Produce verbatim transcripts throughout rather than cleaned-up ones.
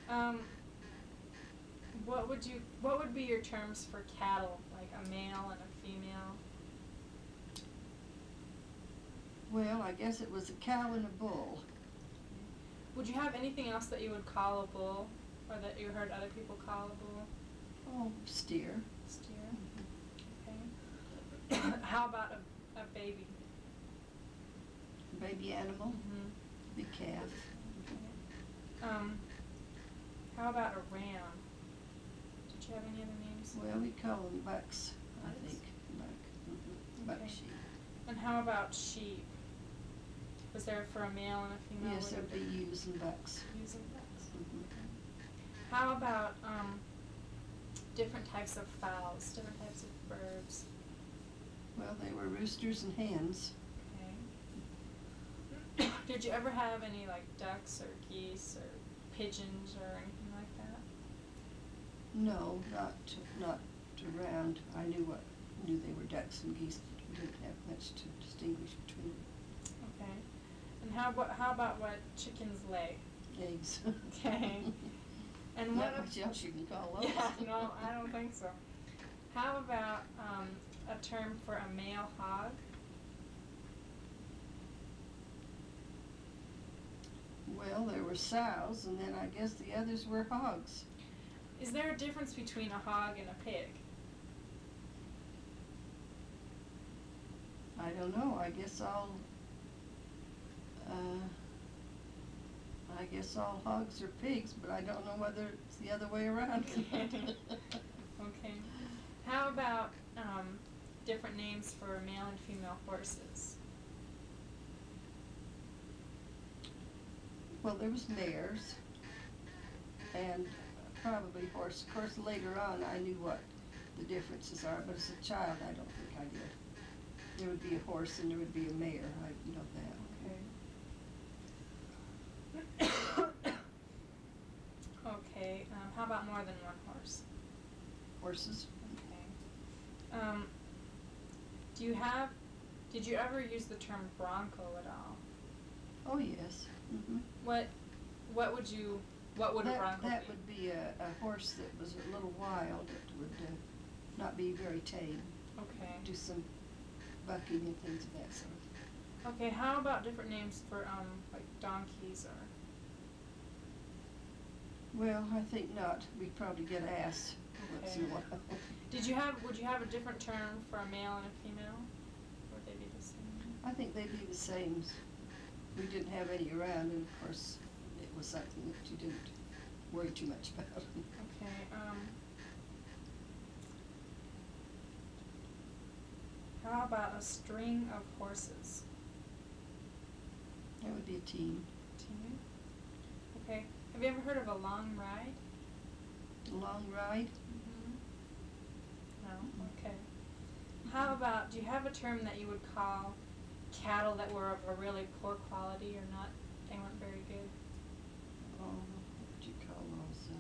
Um, what would you, what would be your terms for cattle, like a male and a female? Well, I guess it was a cow and a bull. Would you have anything else that you would call a bull, or that you heard other people call a bull? Oh, steer. Steer. Okay. How about a, a baby? Baby animal. Mm-hmm. Big calf. Okay. Um, how about a ram? Did you have any other names? Well, we call them bucks, I Bucks? think. Buck. Mm-hmm. Buck Okay. sheep. And how about sheep? Was there for a male and a female? Yes, Would there'd be it ewes and bucks. be ewes and bucks? Mm-hmm. How about um, different types of fowls, different types of birds? Well, they were roosters and hens. Okay. Did you ever have any like ducks or geese or pigeons or anything like that? No, not not around. I knew what knew they were ducks and geese, but we didn't have much to distinguish between them. Okay. And how about how about what chickens lay? Eggs. Okay. And what? Not much else you can call those. Yeah, no, I don't think so. How about um, a term for a male hog? Well, there were sows, and then I guess the others were hogs. Is there a difference between a hog and a pig? I don't know. I guess all. Uh, I guess all hogs are pigs, but I don't know whether it's the other way around. Okay. How about um, different names for male and female horses? Well, there was mares, and probably horse. Of course, later on I knew what the differences are, but as a child I don't think I did. There would be a horse and there would be a mare. I know that. Okay. Okay. Um, how about more than one horse? Horses. Okay. Um, do you have? Did you ever use the term bronco at all? Oh yes. Mm-hmm. What? What would you? What would that, a bronco that be? would be a, a horse that was a little wild. That would uh, not be very tame. Okay. Do some bucking and things of that sort. Okay. How about different names for um like donkeys or? Well, I think not. We'd probably get ass once in a while. Did you have? Would you have a different term for a male and a female? Would they be the same? I think they'd be the same. We didn't have any around, and of course, it was something that you didn't worry too much about. Okay. Um. How about a string of horses? That would be a team. Team. Okay. Have you ever heard of a long ride? A long ride? Mm-hmm. No? Okay. How about, do you have a term that you would call cattle that were of a really poor quality or not, they weren't very good? Oh, what would you call those?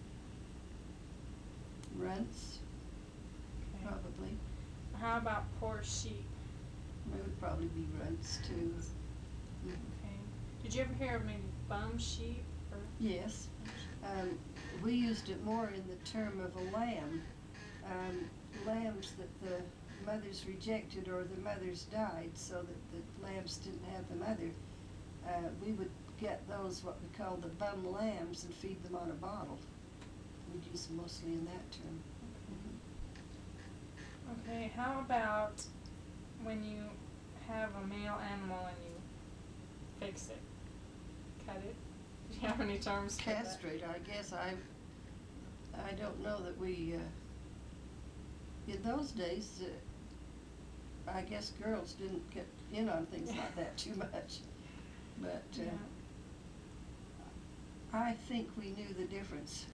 Uh, runts? Okay. Probably. How about poor sheep? They would probably be runts too. Mm. Okay. Did you ever hear of maybe bum sheep? Or Yes. Um, we used it more in the term of a lamb. Um, lambs that the mothers rejected or the mothers died so that the lambs didn't have the mother. Uh, we would get those, what we call the bum lambs, and feed them on a bottle. We'd use them mostly in that term. Mm-hmm. Okay, how about when you have a male animal and you fix it? Cut it? Do you have any terms for that? Castrate, I guess. I I don't know that we, uh, in those days, uh, I guess girls didn't get in on things like that too much. But uh, Yeah. I think we knew the difference